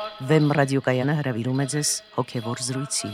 Վեմ ռադիոկայանը հրավիրում է ձեզ հոգևոր զրույցի։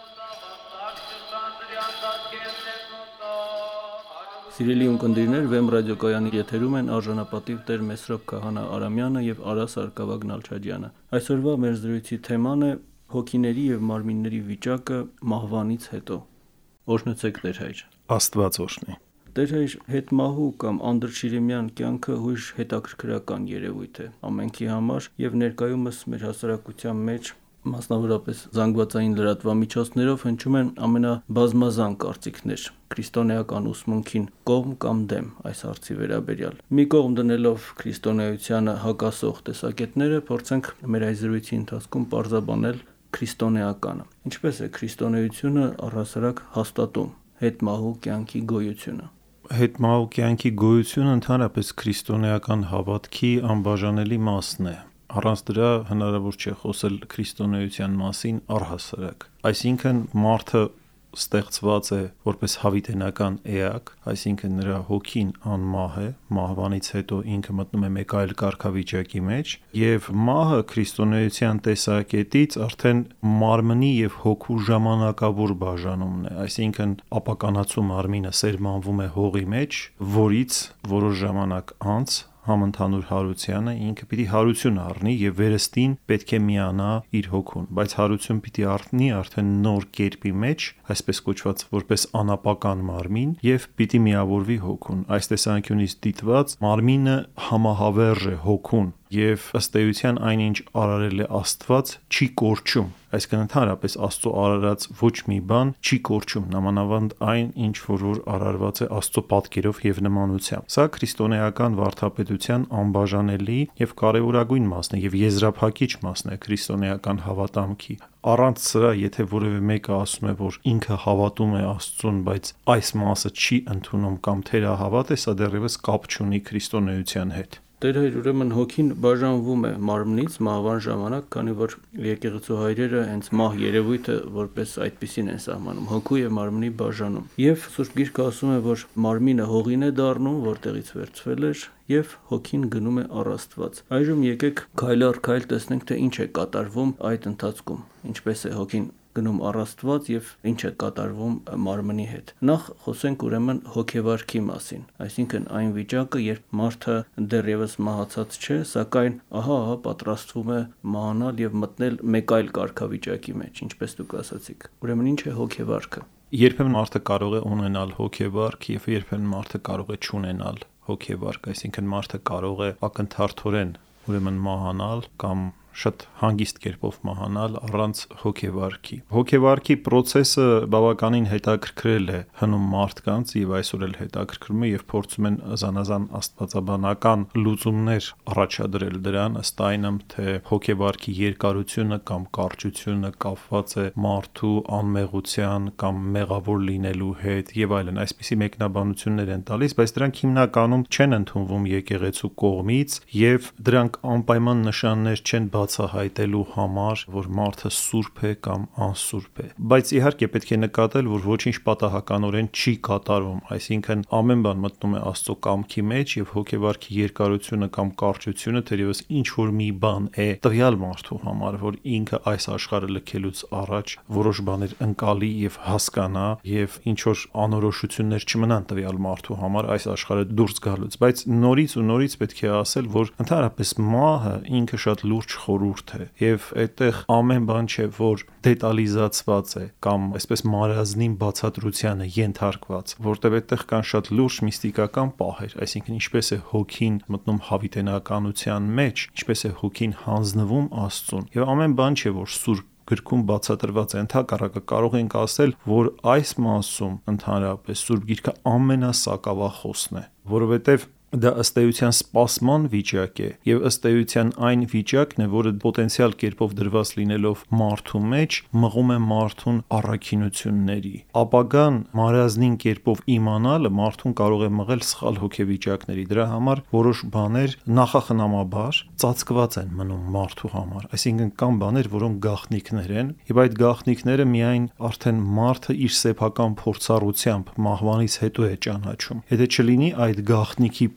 Սիրելի ունկնդիրներ, Վեմ ռադիոկայանի եթերում են արժանապատիվ Տեր Մեսրոպ Քահանա Արամյանը եւ Արա Սարգսակյան Նալչաջյանը։ Այսօրվա մեր զրույցի թեման է հոգիների եւ մարմինների վիճակը մահվանից հետո։ Օրհնեցեք Տեր հայր։ Աստված օրհնի։ Տեր հայր, հետմահու կամ անդրշիրիմյան կյանքը հույժ հետաքրքրական երևույթ է ամենքի համար եւ ներկայումս մեր հասարակության մեջ, մասնավորապես զանգվածային լրատվամիջոցներով հնչում են ամենաբազմազան կարծիքներ քրիստոնեական ուսմունքին կողմ կամ դեմ այս հարցի վերաբերյալ։ Մի կողմ դնելով քրիստոնեությանը հակասող տեսակետները, փորձենք մեր այս զրույցի ընթացքում պարզաբանել քրիստոնեականը։ Ինչպես է քրիստոնեությունը առհասարակ հաստատում հետմահու կյանքի գոյությունը։ Հետմահու կյանքի գոյությունը ընդհանրապես քրիստոնեական հավատքի անբաժանելի մասն է։ Առանց դրա հնարավոր չէ խոսել քրիստոնեության մասին առհասարակ։ Այսինքն մարդը ստեղծված է որպես հավիտենական էակ, այսինքն նրա հոգին անմահ է, մահվանից հետո ինքը մտնում է մեկ այլ կարգավիճակի մեջ, եւ մահը քրիստոնեության տեսակետից արդեն մարմնի եւ հոգու ժամանակավոր բաժանումն է, այսինքն ապականացու մարմինը սերմանվում է հողի մեջ, որից որոշ ժամանակ անց համընդհանուր հարությանը ինքը պիտի հարություն առնի եւ վերստին պետք է միանա իր հոգուն, բայց հարություն պիտի առնի արդեն նոր կերպի մեջ, այսպես կոչված որպես անապական մարմին եւ պիտի միավորվի հոգուն։ Այս տեսանկյունից դիտված մարմինը համահավերժ է հոգուն եւ ըստ էության այնինչ արարել է Աստված չի կորչում, այսինքն ընդհանրապես Աստծո արարած ոչ մի բան չի կորչում, նամանավանդ այն ինչ որ արարված է Աստծո պատկերով եւ նմանությամբ։ Սա քրիստոնեական վարդապետության անբաժանելի եւ կարեւորագույն մասն է եւ եզրափակիչ մասն է քրիստոնեական հավատամքի։ Առանց սրա, եթե որևէ մեկը ասում է, որ ինքը հավատում է Աստծուն, բայց այս մասը չի ընդունում կամ թերահավատ է, սա դեռևս կապ չունի քրիստոնեության հետ։ Տեր հայր, ուրեմն հոգին բաժանվում է մարմնից մահվան ժամանակ, քանի որ եկեղեցու հայրերը հենց մահ երևույթը որպես այդպիսին են սահմանում, հոգու եւ մարմնի բաժանում։ Եվ Սուրբ Գիրքը ասում է, որ մարմինը հողին է դառնում, որտեղից վերցվել էր, եւ հոգին գնում է առ Աստված։ Այժմ եկեք քայլ առ քայլ տեսնենք, թե ինչ է կատարվում այդ ընթացքում, ինչպես է հոգին գնում առ Աստված եւ ինչ է կատարվում մարմնի հետ։ Նախ խոսենք ուրեմն հոգեվարքի մասին, այսինքն այն վիճակը, երբ մարդը դեռևս մահացած չէ, սակայն ահա պատրաստվում է մահանալ եւ մտնել մեկ այլ կարգավիճակի մեջ, ինչպես դուք ասացիք։ Ուրեմն ինչ է հոգեվարքը։ Երբեմն մարդը կարող է ունենալ հոգեվարք եւ երբեմն մարդը կարող է չունենալ հոգեվարք, այսինքն մարդը կարող է ակնթարթորեն ուրեմն մահանալ կամ շատ հանգիստ կերպով մահանալ առանց հոգեվարքի։ Հոգեվարքի process-ը բավականին հետաքրքրել է հնում մարդկանց եւ այսօր էլ հետաքրքրում է եւ փորձում են զանազան աստվածաբանական լուծումներ առաջադրել դրան, ըստ այնմ, թե հոգեվարքի երկարությունը կամ կարճությունը կապված է մարդու անմեղության կամ մեղավոր լինելու հետ եւ այլն, այսպիսի մեկնաբանություններ են տալիս, բայց դրանք հիմնականում չեն ընդունվում եկեղեցու կողմից եւ դրանք անպայման նշաններ չեն բացահայտելու համար, որ մարդը սուրբ է կամ անսուրբ է։ Բայց իհարկե պետք է նկատել, որ ոչինչ պատահականորեն չի կատարվում, այսինքն ամեն բան մտնում է Աստծո կամքի մեջ եւ հոգեվարքի երկարությունը կամ կարճությունը թերևս ինչ որ մի բան է տվյալ մարդու համար, որ ինքը այս աշխարհը լքելուց առաջ որոշ բաներ ընկալի եւ հասկանա եւ ինչ որ անորոշություններ չմնան տվյալ մարդու համար այս աշխարհը դուրս գալուց, բայց նորից պետք է ասել, որ ընդհանրապես մահը ինքը շատ լուրջ խորհուրդ է եւ այդտեղ ամեն բան չէ, որ դետալիզացված է կամ այսպես մարզնին բացատրությանը ենթարկված, որտեղ այդտեղ կան շատ լուրջ միստիկական պահեր, այսինքն ինչպես է հոգին մտնում հավիտենականության մեջ, ինչպես է հոգին հանձնվում Աստծուն եւ ամեն բան չէ, որ սուրբ գրքում բացատրված է, ընդհակառակը կարող ենք ասել, որ այս մասում ընդհանրապես Սուրբ Գիրքը ամենասակավախոսն է, որովհետեւ դա ըստ էության սպասման վիճակ է եւ ըստ էության այն վիճակն է, որը պոտենցիալ կերպով դրված լինելով մարդու մեջ մղում է մարդուն առաքինությունների։ Ապագան մարզնին կերպով իմանալը մարդուն կարող է մղել սխալ հոգեվիճակների։ Դրա համար որոշ բաներ նախախնամաբար ծածկված են մնում մարդու համար, այսինքն կան բաներ, որոնք գաղտնիքներ են եւ այդ գաղտնիքները միայն արդեն մարդը իր սեփական փորձառությամբ մահվանից հետո է ճանաչում։ Եթե չլինի այդ գաղտնիքի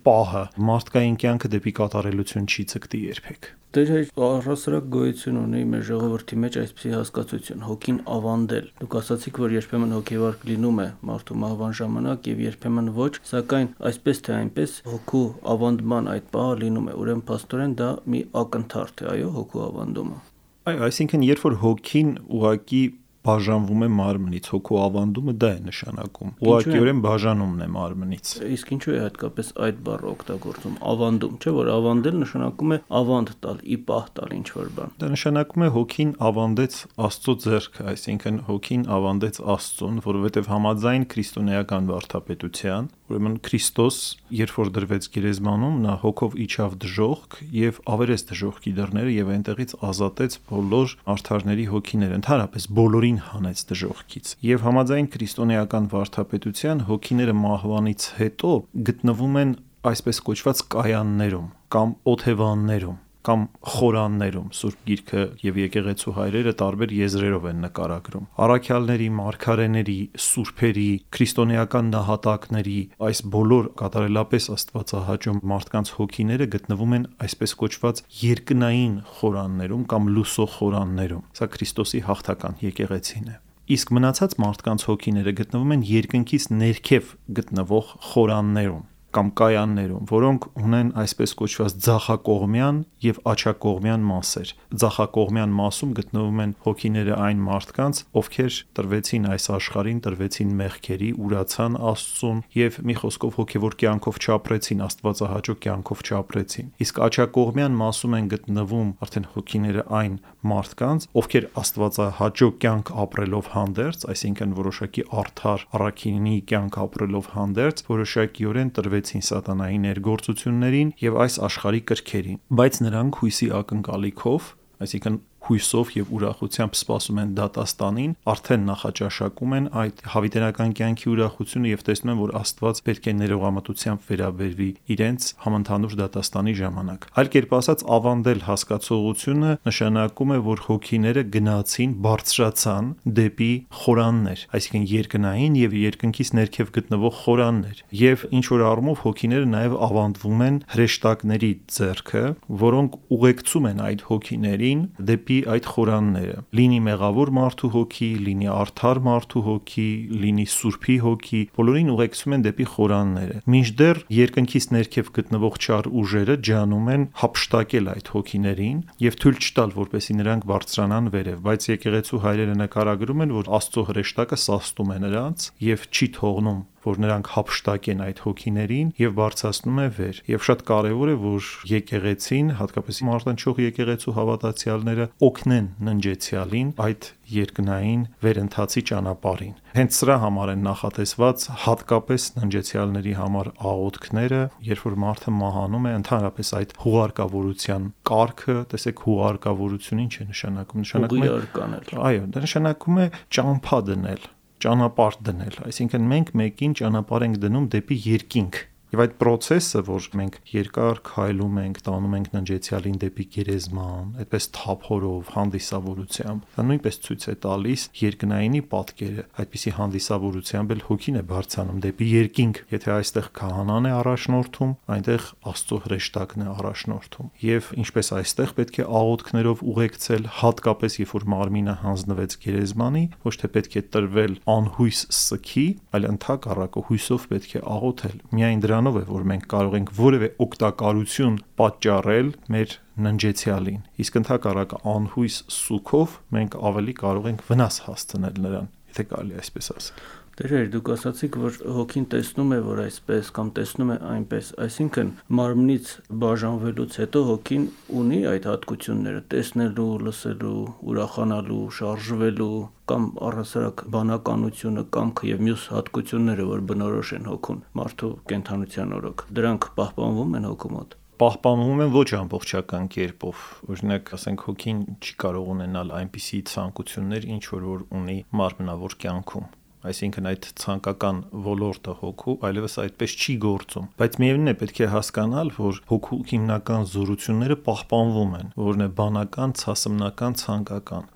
պահը մարդկային կյանքը դեպի կատարելություն չի ցկտի երբեք։ Տեր Հայր առհասարակ գոյություն ունի մեր ժողովրդի մեջ այսպիսի հասկացություն՝ հոգին ավանդել։ Դուք ասացիք, որ երբեմն հոգևոր լինում է մարդու մահվան ժամանակ եւ երբեմն ոչ, սակայն այսպես թե այնպես հոգու ավանդման այդ պահը լինում է։ Ուրեմն փաստորեն դա մի ակնթարթ է, այո, հոգու ավանդումը։ Այո, այսինքն երբ որ հոգին ուղակի բաժանվում է մարմնից, հոգու ավանդումը դա է նշանակում։ Ուղղակիորեն բաժանումն է մարմնից։ Իսկ ինչու է հատկապես այդ բառը օգտագործում ավանդում, չէ՞ որ ավանդել նշանակում է ավանդ տալ, ի պահ տալ ինչ-որ բան։ Դա նշանակում է հոգին ավանդեց Աստծո ձեռքը, այսինքն հոգին ավանդեց Աստծուն, որովհետև համաձայն քրիստոնեական վարդապետության, ուրեմն Քրիստոս, երբ որ դրվեց գերեզմանում, նա հոգով իջավ դժոխք եւ ավերեց դժոխքի դռները եւ այնտեղից ազատեց բոլոր արդարների հոգիները, ընդհանրապես բոլորին հանեց դժոխքից։ Եվ համաձայն քրիստոնեական վարդապետության հոգիները մահվանից հետո գտնվում են այսպես կոչված կայաններում կամ օթևաններում կամ խորաններում։ Սուրբ Գիրքը եւ եկեղեցու հայրերը տարբեր եզրերով են նկարագրում։ Առաքյալների, մարգարեների, սուրբերի, քրիստոնեական նահատակների այս բոլոր կատարելապես աստվածահաճո մարդկանց հոգիները գտնվում են այսպես կոչված երկնային խորաններում կամ լուսո խորաններում։ Սա Քրիստոսի հաղթական եկեղեցին է։ Իսկ մնացած մարդկանց հոգիները գտնվում են երկնքից ներքև գտնվող խորաններում կամ կայաններում, որոնք ունեն այսպես կոչված ձախակողմյան եւ աջակողմյան մասեր։ Ձախակողմյան մասում գտնվում են հոգիները այն մարդկանց, ովքեր տրվեցին այս աշխարհին, տրվեցին մեղքերի, ուրացան Աստծուն եւ մի խոսքով հոգեվոր կյանքով չապրեցին, աստվածահաճո կյանքով չապրեցին։ Իսկ աջակողմյան մասում են գտնվում արդեն հոգիները այն մարդկանց, ովքեր աստվածահաճո կյանք ապրելով հանդերձ, այսինքն որոշակի արդար առաքինի կյանք ապրելով հանդերձ, որոշակիորեն տրվեցին սատանայի ներգործություններին եւ այս աշխարհի կրքերին, բայց նրանք հույսի ակնկալիքով, այսինքն հույսով եւ ուրախությամբ սպասում են դատաստանին, արդեն նախաճաշակում են այդ հավիտենական կյանքի ուրախությունը եւ տեսնում են, որ Աստված պետք է ներողամտությամբ վերաբերվի իրենց համընդհանուր դատաստանի ժամանակ։ Այլ կերպ ասած, ավանդել հասկացողությունը նշանակում է, որ հոգիները գնացին, բարձրացան դեպի խորաններ, այսինքն երկնային եւ երկնքից ներքև գտնվող խորաններ, եւ ինչ որ առումով հոգիները նաեւ ավանդվում են հրեշտակների ձեռքը, որոնք ուղեկցում են այդ հոգիներին դեպի այդ խորանները, լինի մեղավոր մարդու հոգի, լինի արդար մարդու հոգի, լինի սուրբի հոգի, բոլորին ուղեկցում են դեպի խորանները։ Մինչդեռ երկնքից ներքև գտնվող չար ուժերը ջանում են հափշտակել այդ հոգիներին եւ թույլ չտալ, որպեսզի նրանք բարձրանան վերև, բայց եկեղեցու հայրերը նկարագրում են, որ Աստծո հրեշտակը սաստում է նրանց եւ չի թողնում որ նրանք հափշտակեն այդ հոգիներին եւ բարձրացնում է վեր։ Եվ շատ կարեւոր է, որ եկեղեցին, հատկապես մարտնչող եկեղեցու հավատացյալները օգնեն ննջեցյալին այդ երկնային վերընթացի ճանապարհին։ Հենց սրա համար են նախատեսված հատկապես ննջեցյալների համար աղոթքները, երբ որ մարդը մահանում է, ընդհանրապես այդ հուղարկավորության կարգը, տեսեք հուղարկավորություն ինչ է նշանակում, նշանակում է այո, դա նշանակում է ճամփա դնել, ճանապարհ դնել, այսինքն մենք մեկին ճանապարհ ենք դնում դեպի երկինք։ Եվ այդ process-ը, որ մենք երկար քայլում ենք, տանում ենք ննջեցյալին դեպի գերեզման, այդպես թափորով, հանդիսավորությամբ, դա նույնպես ցույց է տալիս երկնայինի պատկերը, այդպիսի հանդիսավորությամբ էլ հոգին է բարձրանում դեպի երկինք։ Եթե այստեղ քահանան է առաջնորդում, այնտեղ Աստծո հրեշտակն է առաջնորդում։ Եվ ինչպես այստեղ պետք է աղոթքներով ուղեկցել, հատկապես երբ որ մարմինը հանձնվեց գերեզմանի, ոչ թե պետք է տրվել անհույս սքի, այլ ընդհակառակը հույսով պետք է աղոթել։ Միայն դրանով է, որ մենք կարող ենք որևէ օգտակարություն պատճառել մեր ննջեցյալին։ Իսկ ընդհակառակը անհույս սուգով մենք ավելի կարող ենք վնաս հասցնել նրան, եթե կարելի այսպես ասել։ Տեր Հայր, դուք ասացիք, որ հոգին տեսնում է, որ այսպես կամ տեսնում է այնպես, այսինքն մարմնից բաժանվելուց հետո հոգին ունի այդ հատկությունները՝ տեսնելու, լսելու, ուրախանալու, շարժվելու կամ առհասարակ բանականությունը, կամքը եւ մյուս հատկությունները, որ բնորոշ են հոգուն, մարդու կենդանության օրոք, դրանք պահպանվում են հոգու մոտ։ Պահպանվում են ոչ ամբողջական կերպով։ Օրինակ, ասենք հոգին չի կարող ունենալ այնպիսի ցանկություններ, ինչ որ ունի մարմնավոր կյանքում։ Այսինքն այդ ցանկական ոլորտը հոգու այլևս այդպես չի գործում, բայց միևնույն է պետք է հասկանալ, որ հոգու հիմնական զորությունները պահպանվում են, որն է բանական, ցասմնական, ցանկական։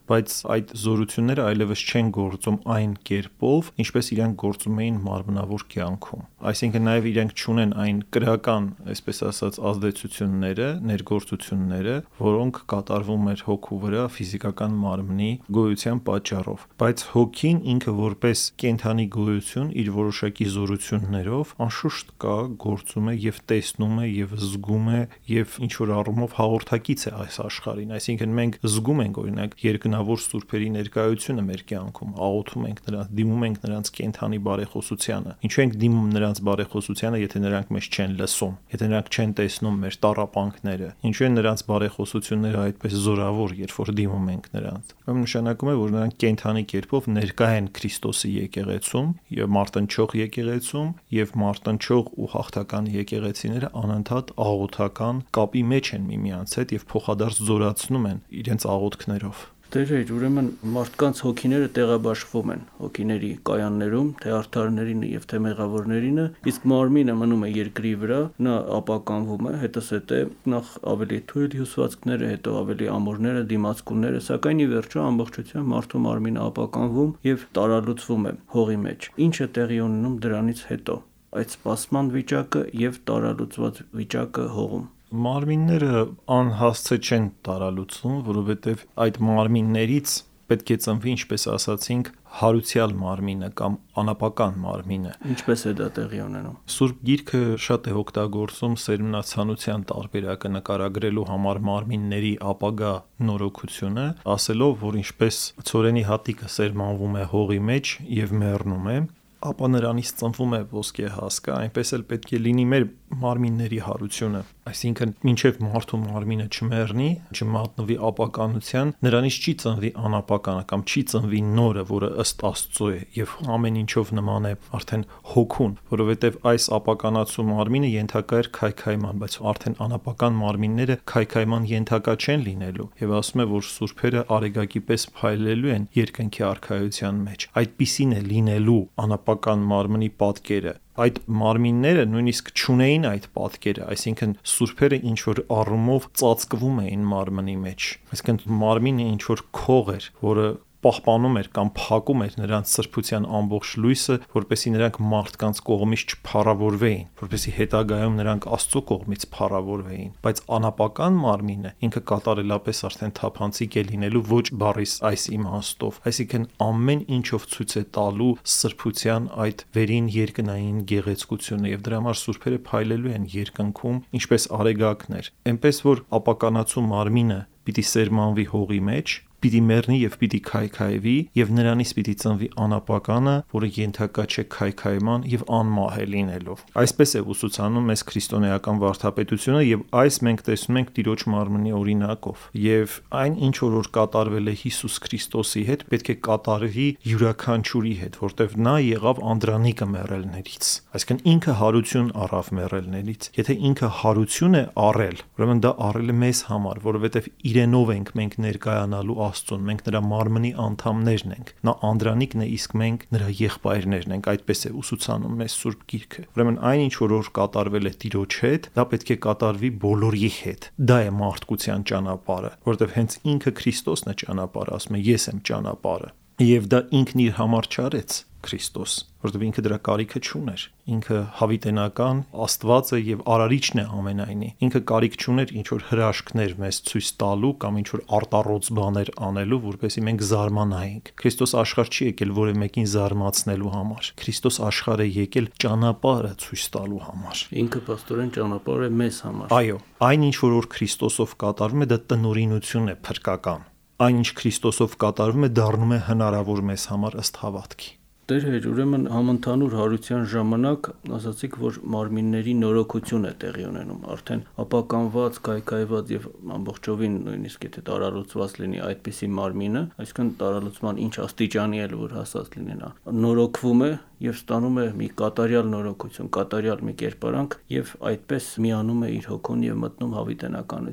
բայց այդ զորությունները այլևս չեն գործում այն կերպով, ինչպես իրենք գործում էին մարմնավոր կյանքում։ Այսինքն նաև իրենք չունեն այն կրական, այսպես ասած, ազդեցությունները, ներգործությունները, որոնք կատարվում էր հոգու վրա ֆիզիկական մարմնի գոյության պատճառով։ Բայց հոգին ինքը որպես կենդանի գոյություն իր որոշակի զորություններով անշուշտ կա, գործում է եւ տեսնում է եւ զգում է եւ ինչ որ առումով հաղորդակից է այս աշխարհին։ Այսինքն մենք զգում ենք օրինակ երկնավոր սուրբերի ներկայությունը մեր կյանքում, աղոթում ենք նրանց, դիմում ենք նրանց կենդանի բարեխոսությանը։ Ինչու ենք դիմում նրանց բարեխոսությանը, եթե նրանք մեզ չեն լսում, եթե նրանք չեն տեսնում մեր տառապանքները։ Ինչու են նրանց բարեխոսությունները այդպես զորավոր, երբ որ դիմում ենք նրանց։ Ուրեմն նշանակում է, որ նրանք կենդանի կերպով ներկա են Քրիստոսի եկեղեցում եւ մարտնչող եկեղեցում եւ մարտնչող ու հաղթական եկեղեցիները անընդհատ աղոթական կապի մեջ են միմյանց հետ եւ փոխադարձ զորացնում են իրենց աղոթքներով։ Տեր, ուրեմն մարդկանց հոգիները տեղաբաշխվում են հոգիների կայաններում, թե արդարներին եւ թե մեղավորներին, իսկ մարմինը մնում է երկրի վրա, նա ապականվում է, հետզհետե նախ ավելի թույլ հյուսվածքները, հետո ավելի ամորները, դիմացկունները, սակայն ի վերջո ամբողջությամբ մարդու մարմինը ապականվում եւ տարալուծվում է հողի մեջ։ Ինչը տեղի ունենում դրանից հետո, այդ սպասման վիճակը եւ տարալուծված վիճակը հողում։ Մարմինները անհասցե չեն տարալուծվում, որովհետև այդ մարմիններից պետք է ծնվի, ինչպես ասացինք, հարուցյալ մարմինը կամ անապական մարմինը։ Ինչպես է դա տեղի ունենում։ Սուրբ Գիրքը շատ է օգտագործում սերմնացանության տարբերակը նկարագրելու համար մարմինների ապագա նորոգությունը, ասելով, որ ինչպես ցորենի հատիկը սերմանվում է հողի մեջ եւ մեռնում է, ապա նրանից ծնվում է ոսկե հասկա, այնպես էլ պետք է լինի մեր մարմինների հարությունը, այսինքն մինչև մարդու մարմինը չմեռնի, չմատնվի ապականության, նրանից չի ծնվի անապականը կամ չի ծնվի նորը, որը ըստ Աստծո է եւ ամեն ինչով նման է արդեն հոգուն, որովհետեւ այս ապականացու մարմինը ենթակա էր քայքայման, բայց արդեն անապական մարմինները քայքայման ենթակա չեն լինելու եւ ասում է, որ սուրբերը արեգակի պես փայլելու են երկնքի արքայության մեջ։ Այդպիսին է լինելու անապական մարմնի պատկերը։ Այդ մարմինները նույնիսկ չունեին այդ պատկերը, այսինքն սուրբերը ինչ որ առումով ծածկվում էին մարմնի մեջ, այսինքն մարմինը ինչ որ քող էր, որը պահպանում էր կամ փակում էր նրանց սրբության ամբողջ լույսը, որպեսզի նրանք մարդկանց կողմից չփառավորվեին, որպեսզի հետագայում նրանք Աստծո կողմից փառավորվեին, բայց անապական մարմինը ինքը կատարելապես արդեն թափանցիկ է լինելու ոչ բառիս այս իմաստով, այսինքն ամեն ինչով ցույց է տալու սրբության այդ վերին երկնային գեղեցկությունը եւ դրա համար սուրբերը փայլելու են երկնքում, ինչպես արեգակներ, այնպես որ ապականացու մարմինը պիտի սերմանվի հողի մեջ, պիտի մեռնի եւ պիտի քայքայվի եւ նրանից պիտի ծնվի անապականը, որը ենթակա չէ քայքայման եւ անմահ է լինելով։ Այսպես է ուսուցանում մեզ քրիստոնեական վարդապետությունը եւ այս մենք տեսնում ենք Տիրոջ մարմնի օրինակով։ Եվ այն ինչ որ կատարվել է Հիսուս Քրիստոսի հետ, պետք է կատարվի յուրաքանչյուրի հետ, որտեվ նա եղավ անդրանիկը մեռելներից։ Այսինքն ինքը հարություն առավ մեռելներից։ Եթե ինքը հարություն է առել, ուրեմն դա առել է մեզ համար, որովհետեւ իրենով ենք մենք ներկայանալու Աստծուն, մենք նրա մարմնի անդամներն ենք, նա անդրանիկն է, իսկ մենք նրա եղբայրներն ենք, այդպես է ուսուցանում մեզ Սուրբ Գիրքը։ Ուրեմն այն ինչ որ կատարվել է Տիրոջ հետ, դա պետք է կատարվի բոլորի հետ։ Դա է մարդկության ճանապարհը, որովհետև հենց ինքը Քրիստոսն է ճանապարհը, ասում է ես եմ ճանապարհը։ Եվ դա ինքն իր համար չարեց Քրիստոս, որովհետև ինքը դրա կարիքը չուներ։ Ինքը հավիտենական Աստված է եւ արարիչն է ամենայնի։ Ինքը կարիք չուներ ինչ որ հրաշքներ մեզ ցույց տալու կամ ինչ որ արտառոց բաներ անելու, որպեսզի մենք զարմանայինք։ Քրիստոս աշխարհ չի եկել որևէ մեկին զարմացնելու համար։ Քրիստոս աշխարհ է եկել ճանապարհը ցույց տալու համար։ Ինքը պաստորեն ճանապարհ է մեզ համար։ Այո, այն ինչ որ Քրիստոսով կատարվում է, դա տնօրինություն է փրկական։ Այն ինչ Քրիստոսով կատարվում է, դառնում է հնարավոր մեզ համար ըստ հավատքի։ Տեր Հեր, ուրեմն համընդհանուր հարության ժամանակ ասացիք, որ մարմինների նորոգություն է տեղի ունենում, արդեն ապականված, քայքայված եւ ամբողջովին նույնիսկ եթե տարալուծված լինի այդպիսի մարմինը, այսինքն տարալուծման ինչ աստիճանի էլ որ հասած լինի նա, նորոգվում է եւ ստանում է մի կատարյալ նորոգություն, կատարյալ մի կերպարանք եւ այդպես միանում է իր հոգուն եւ մտնում հավիտենականություն։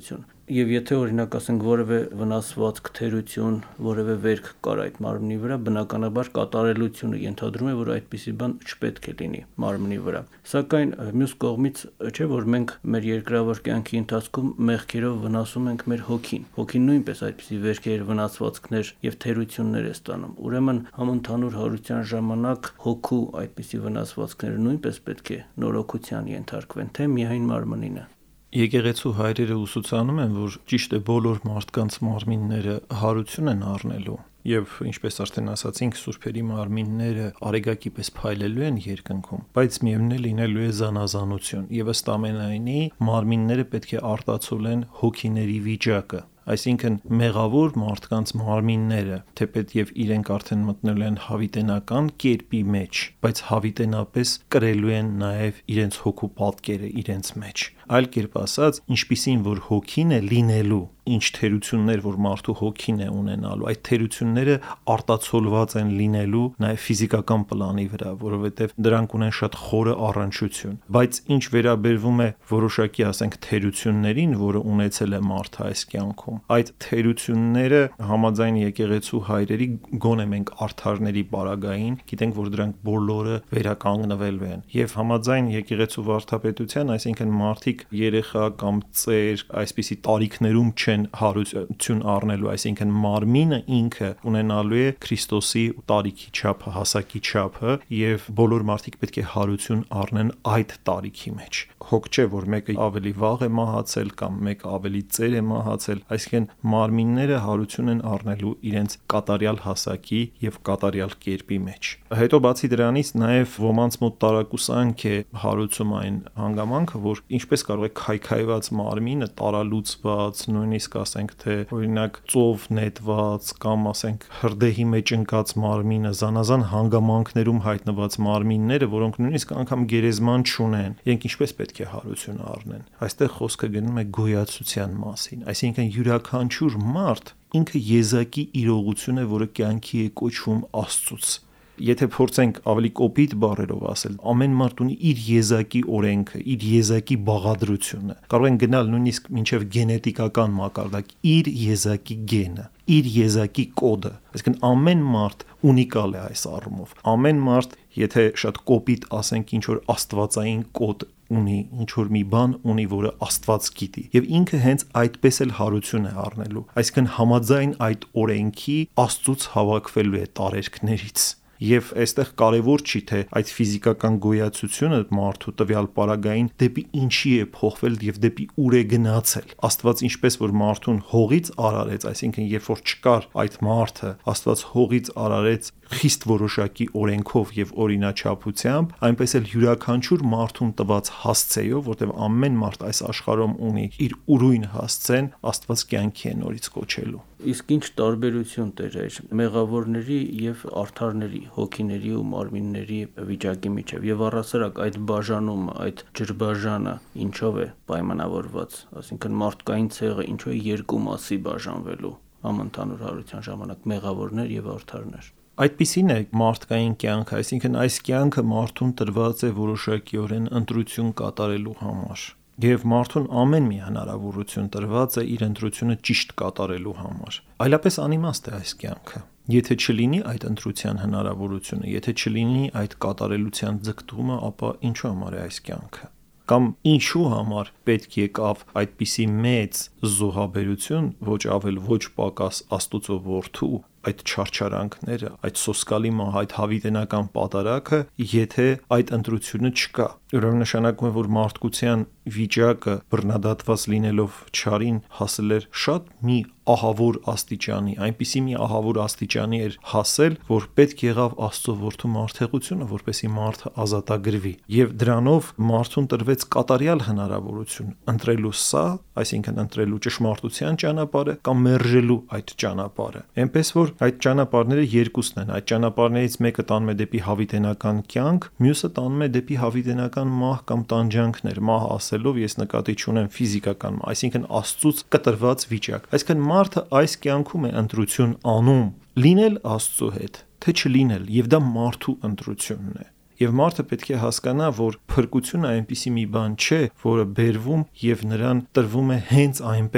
Եվ եթե օրինակ ասենք որևէ վնասվածք, թերություն, որևէ վերք կար այդ մարմնի վրա, բնականաբար կատարելությունը ենթադրում է, որ այդպիսի բան չպետք է լինի մարմնի վրա։ Սակայն մյուս կողմից չէ, որ մենք մեր երկրավոր կյանքի ընթացքում մեղքերով վնասում ենք մեր հոգին։ Հոգին նույնպես այդպիսի վերքեր, վնասվածքներ եւ թերություններ է ստանում։ Ուրեմն համընդհանուր հարության ժամանակ հոգու այդպիսի վնասվածքները նույնպես պետք է նորոգության ենթարկվեն, թե միայն մարմնինը։ Եկեղեցու հայրերը ուսուցանում են, որ ճիշտ է բոլոր մարդկանց մարմինները հարություն են առնելու եւ ինչպես արդեն ասացինք, սուրբերի մարմինները արեգակի պես փայլելու են երկնքում, բայց միևնույն է լինելու է զանազանություն եւ ըստ ամենայնի մարմինները պետք է արտացոլեն հոգիների վիճակը։ Այսինքն մեղավոր մարդկանց մարմինները, թեպետ եւ իրենք արդեն մտնել են հավիտենական կերպի մեջ, բայց հավիտենապես կրելու են նաեւ իրենց հոգու պատկերը իրենց մեջ։ Այլ կերպ ասած, ինչպիսին որ հոգին է լինելու, ինչ թերություններ որ մարդու հոգին է ունենալու, այդ թերությունները արտացոլված են լինելու նաեւ ֆիզիկական պլանի վրա, որովհետեւ դրանք ունեն շատ խորը առնչություն։ Բայց ինչ վերաբերվում է որոշակի, ասենք, թերություններին, որը ունեցել է մարդը այս կյանքում, այդ թերությունները համաձայն եկեղեցու հայրերի, գոնե մենք արդարների պարագային, գիտենք, որ դրանք բոլորը վերականգնվելու են։ Եվ համաձայն եկեղեցու վարդապետության, այսինքն մարդիկ երեխա կամ ծեր այսպիսի տարիքներում չեն հարություն առնելու, այսինքն մարմինը ինքը ունենալու է Քրիստոսի տարիքի չափը, հասակի չափը, եւ բոլոր մարդիկ պետք է հարություն առնեն այդ տարիքի մեջ։ Հոգ չէ, որ մեկը ավելի վաղ է մահացել կամ մեկը ավելի ծեր է մահացել, այսինքն մարմինները հարություն են առնելու իրենց կատարյալ հասակի եւ կատարյալ կերպի մեջ։ Հետո բացի դրանից նաեւ ոմանց մոտ տարակուսանք է հարուցում այն հանգամանքը, որ ինչպես կարող է քայքայված մարմինը տարալուծված, նույնիսկ ասենք թե օրինակ ծով նետված կամ ասենք հրդեհի մեջ ընկած մարմինը, զանազան հանգամանքներում հայտնված մարմինները, որոնք նույնիսկ անգամ գերեզման չունեն, իրենք ինչպես պետք է հարություն առնեն։ Այստեղ խոսքը գնում է գոյացության մասին, այսինքն յուրաքանչյուր մարդ ինքը եզակի իրողություն է, որը կյանքի է կոչվում Աստծուց։ Եթե փորձենք ավելի կոպիտ բառերով ասել, ամեն մարդ ունի իր եզակի օրենքը, իր եզակի բաղադրությունը։ Կարող են գնալ նույնիսկ մինչև գենետիկական մակարդակ, իր եզակի գենը, իր եզակի կոդը։ Այսինքն ամեն մարդ ունիկալ է այս առումով։ Ամեն մարդ, եթե շատ կոպիտ ասենք, ինչ որ աստվածային կոդ ունի, ինչ որ մի բան ունի, որը Աստված գիտի, եւ ինքը հենց այդպես էլ հարություն է առնելու։ Այսինքն համաձայն այդ օրենքի Աստծուց հավաքվելու է տարերքներից։ Եվ այստեղ կարևոր չի թե այդ ֆիզիկական գոյացությունը մարդու տվյալ պարագային դեպի ինչի է փոխվել եւ դեպի ուր է գնացել։ Աստված ինչպես որ մարդուն հողից արարեց, այսինքն երբ որ չկար այդ մարդը, Աստված հողից արարեց խիստ որոշակի օրենքով եւ օրինաչափությամբ, այնպես էլ յուրաքանչյուր մարդուն տված հասցեով, որտեղ ամեն մարդ այս աշխարհում ունի իր ուրույն հասցեն, Աստված կյանքի է նորից կոչելու։ Իսկ ինչ տարբերություն տեր մեղավորների եւ արդարների, հոգիների ու մարմինների վիճակի միջև եւ առասարակ այդ բաժանումը, այդ ջրբաժանը ինչով է պայմանավորված, ասինքն մարդկային ցեղը ինչու է երկու մասի բաժանվելու համընդհանուր հարության ժամանակ մեղավորներ եւ արդարներ։ Այդպիսին է մարդկային կյանքը, այսինքն այս կյանքը մարդուն տրված է որոշակիորեն ընտրություն կատարելու համար։ Եվ մարդուն ամեն մի հնարավորություն տրված է իր ընտրությունը ճիշտ կատարելու համար։ Այլապես անիմաստ է այս կյանքը։ Եթե չլինի այդ ընտրության հնարավորությունը, եթե չլինի այդ կատարելության ձգտումը, ապա ինչու համար է այս կյանքը։ Կամ ինչու համար պետք եկավ այդպիսի մեծ զոհաբերություն, ոչ ավել ոչ պակաս Աստուծո որդու, այդ չարչարանքները, այդ սոսկալի մահ, այդ հավիտենական պատարագը, եթե այդ ընտրությունը չկա։ Ուրեմն նշանակում է, որ մարդկության վիճակը բռնադատված լինելով չարին հասել էր շատ մի ահավոր աստիճանի, այնպիսի մի ահավոր աստիճանի էր հասել, որ պետք եղավ Աստծո որդու մարդեղությունը, որպեսզի մարդը ազատագրվի։ Եվ դրանով մարդուն տրվեց կատարյալ հնարավորություն ընտրելու սա, այսինքն ընտրելու ճշմարտության ճանապարհը կամ մերժելու այդ ճանապարհը։ Այնպես որ այդ ճանապարհները երկուսն են, այդ ճանապարհներից մեկը տանում է դեպի հավիտենական կյանք, մյուսը տանում է դեպի հավիտենական մահ կամ տանջանքներ։ Մահ ասելով ես նկատի չունեմ ֆիզիկական մահ, այսինքն Աստծուց կտրված վիճակ։ Այսինքն մարդը այս կյանքում է ընտրություն անում լինել Աստծո հետ, թե չլինել, եւ դա մարդու ընտրությունն է։ Եվ մարդը պետք է հասկանա, որ փրկությունը այնպիսի մի բան չէ, որը բերվում եւ նրան տրվում է հենց այնպես։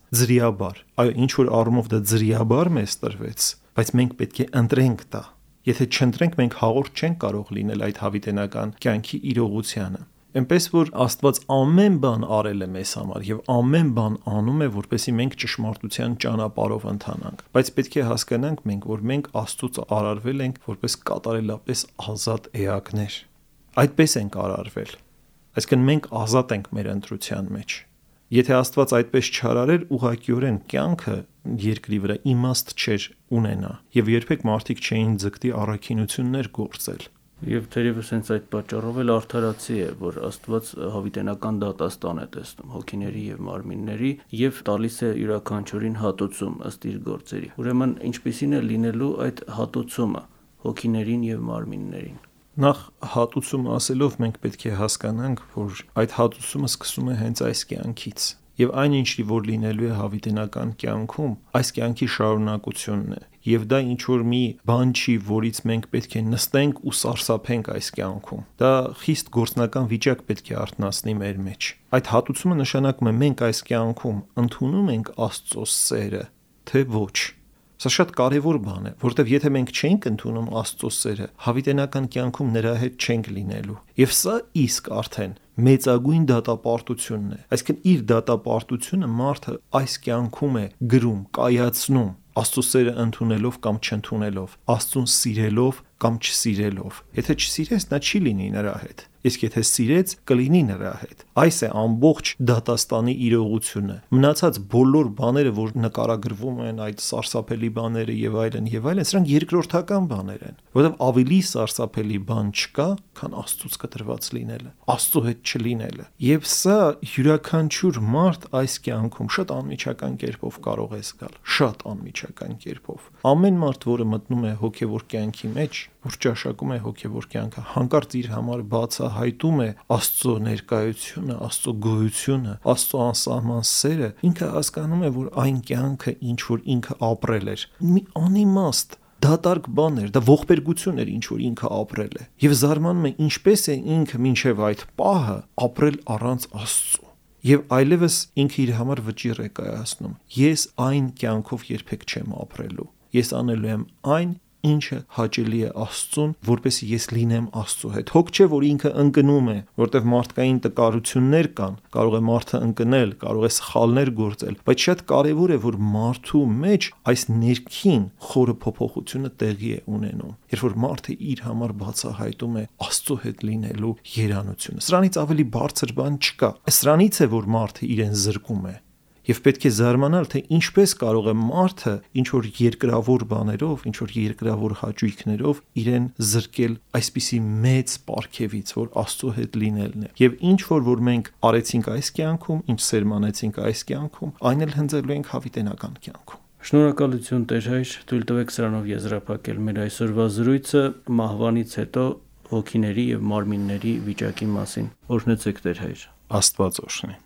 Ձրիաբար։ Այո, ինչ որ առումով դա ձրիաբար մեզ տրվեց, բայց մենք պետք է ընտրենք դա։ Եթե չընտրենք, մենք հաղորդ չենք կարող լինել այդ հավիտենական կյանքի իրողությանը։ Էնպես որ Աստված ամեն բան արել է մեզ համար եւ ամեն բան անում է, որպեսզի մենք ճշմարտության ճանապարհով ընթանանք։ Բայց պետք է հասկանանք մենք, որ մենք Աստծուց արարվել ենք որպես կատարելապես ազատ էակներ։ Այդպես ենք արարվել։ Այսինքն մենք ազատ ենք մեր ընտրության մեջ։ Եթե Աստված այդպես չարարեր, ուղղակիորեն կյանքը երկրի վրա իմաստ չէր ունենա եւ երբեք մարդիկ չէին ձգտի առաքինություններ գործել։ Եվ թերևս հենց այդ պատճառով էլ արդարացի է, որ Աստված հավիտենական դատաստան է տեսնում հոգիների եւ մարմինների եւ տալիս է յուրաքանչյուրին հատուցում ըստ իր գործերի։ Ուրեմն ինչպիսին է լինելու այդ հատուցումը հոգիներին եւ մարմիններին։ Նախ հատուցում ասելով մենք պետք է հասկանանք, որ այդ հատուցումը սկսում է հենց այս կյանքից։ Եվ այն ինչի որ լինելու է հավիտենական կյանքում, այս կյանքի շարունակությունն է։ Եվ դա ինչ որ մի բան չի, որից մենք պետք է նստենք ու սարսափենք այս կյանքում։ Դա խիստ գործնական վիճակ պետք է արթնացնի մեր մեջ։ Այդ հատուցումը նշանակում է մենք այս կյանքում ընդունում ենք Աստծո սերը, թե ոչ։ Սա շատ կարևոր բան է, որտեվ եթե մենք չենք ընդունում Աստծո սերը, հավիտենական կյանքում նրա հետ չենք լինելու։ Եվ սա իսկ արդեն մեծագույն դատապարտությունն է։ Այսինքն իր դատապարտությունը մարդը այս կյանքում է գրում, կայացնում Աստծո սերը ընդունելով կամ չընդունելով, Աստծուն սիրելով կամ չսիրելով։ Եթե չսիրես, նա չի լինի նրա հետ։ Իսկ եթե սիրեց, կլինի նրա հետ։ Այս է ամբողջ դատաստանի իրողությունը։ Մնացած բոլոր բաները, որ նկարագրվում են, այդ սարսափելի բաները եւ այլն, սրանք երկրորդական բաներ են, որովհետեւ ավելի սարսափելի բան չկա, քան Աստծուց կտրված լինելը, Աստծո հետ չլինելը։ Եվ սա յուրաքանչյուր մարդ այս կյանքում շատ անմիջական կերպով կարող է զգալ, շատ անմիջական կերպով։ Ամեն մարդ, որը մտնում է հոգեվոր կյանքի մեջ, որ ճաշակում է հոգևոր կյանքը, հանկարծ իր համար բացահայտում է Աստծո ներկայությունը, Աստծո գոյությունը, Աստծո անսահման սերը, ինքը հասկանում է, որ այն կյանքը, ինչ որ ինքը ապրել էր, մի անիմաստ դատարկ բան էր, դա ողբերգություն էր, ինչ որ ինքը ապրել է։ Եվ զարմանում է ինչպես է ինքը մինչև այդ պահը ապրել առանց Աստծո։ Եվ այլևս ինքը իր համար վճիռ է կայացնում։ Ես այն կյանքով երբեք չեմ ապրելու։ Ես անելու եմ այն, ինչը հաճելի է Աստծուն, որպեսզի ես լինեմ Աստծո հետ։ Հոգ չէ, որ ինքը ընկնում է, որտեղ մարդկային տկարություններ կան, կարող է մարդը ընկնել, կարող է սխալներ գործել, բայց շատ կարևոր է, որ մարդու մեջ այս ներքին խորը փոփոխությունը տեղի է ունենում, երբ որ մարդը իր համար բացահայտում է Աստծո հետ լինելու երանությունը։ Սրանից ավելի բարձր բան չկա։ Սրանից է, որ մարդը իրեն զրկում է։ Եվ պետք է զարմանալ, թե ինչպես կարող է մարդը ինչ-որ երկրավոր բաներով, ինչ-որ երկրավոր հաճույքներով իրեն զրկել այսպիսի մեծ պարգևից, որ Աստծո հետ լինելն է։ Եվ ինչ-որ մենք արեցինք այս կյանքում, ինչ սերմանեցինք այս կյանքում, այն էլ հնձելու ենք հավիտենական կյանքում։ Շնորհակալություն Տեր Հայր, թույլ տվեք սրանով եզրափակել մեր այսօրվա զրույցը մահվանից հետո հոգիների եւ մարմինների վիճակի մասին։ Օրհնեցեք Տեր Հայր։ Աստված օրհնի։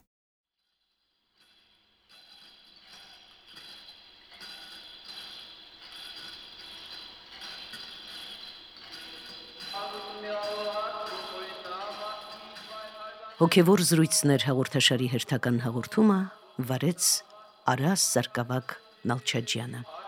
Հոգևոր զրույցներ հաղորդաշարի հերթական հաղորդումը վարեց Արաս Սարգսակ Նալչաջյանը։